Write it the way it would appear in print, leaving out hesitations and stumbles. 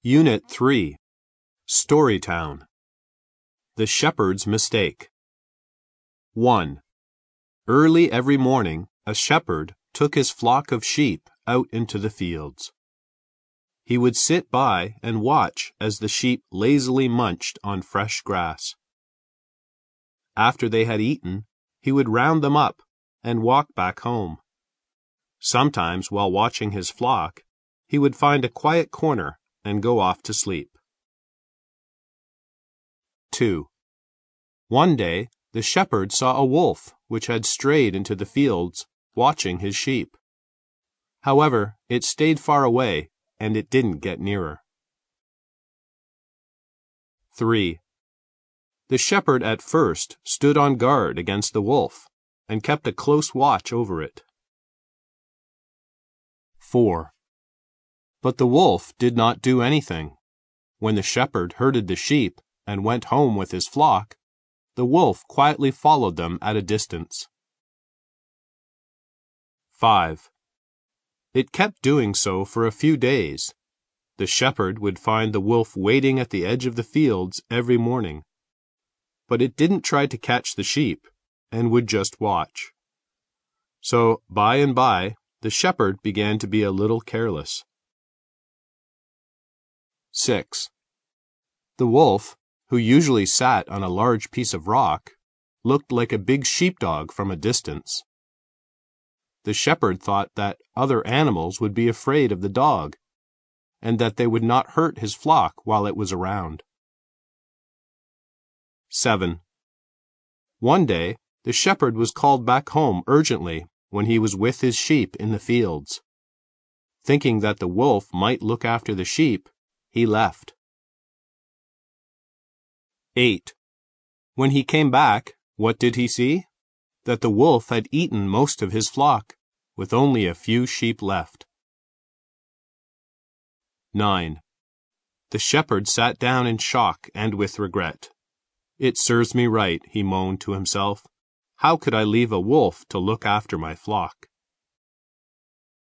Unit 3, Storytown. The Shepherd's Mistake. 1. Early every morning, a shepherd took his flock of sheep out into the fields. He would sit by and watch as the sheep lazily munched on fresh grass. After they had eaten, he would round them up and walk back home. Sometimes, while watching his flock, he would find a quiet corner and go off to sleep. 2. One day, the shepherd saw a wolf which had strayed into the fields, watching his sheep. However, it stayed far away, and it didn't get nearer. 3. The shepherd at first stood on guard against the wolf, and kept a close watch over it. 4. But the wolf did not do anything. When the shepherd herded the sheep and went home with his flock, the wolf quietly followed them at a distance. 5. It kept doing so for a few days. The shepherd would find the wolf waiting at the edge of the fields every morning. But it didn't try to catch the sheep, and would just watch. So, by and by, the shepherd began to be a little careless. 6. The wolf, who usually sat on a large piece of rock, looked like a big sheepdog from a distance. The shepherd thought that other animals would be afraid of the dog, and that they would not hurt his flock while it was around. 7. One day, the shepherd was called back home urgently when he was with his sheep in the fields. Thinking that the wolf might look after the sheep, he left. 8. When he came back, what did he see? That the wolf had eaten most of his flock, with only a few sheep left. 9. The shepherd sat down in shock and with regret. "It serves me right," he moaned to himself. "How could I leave a wolf to look after my flock?"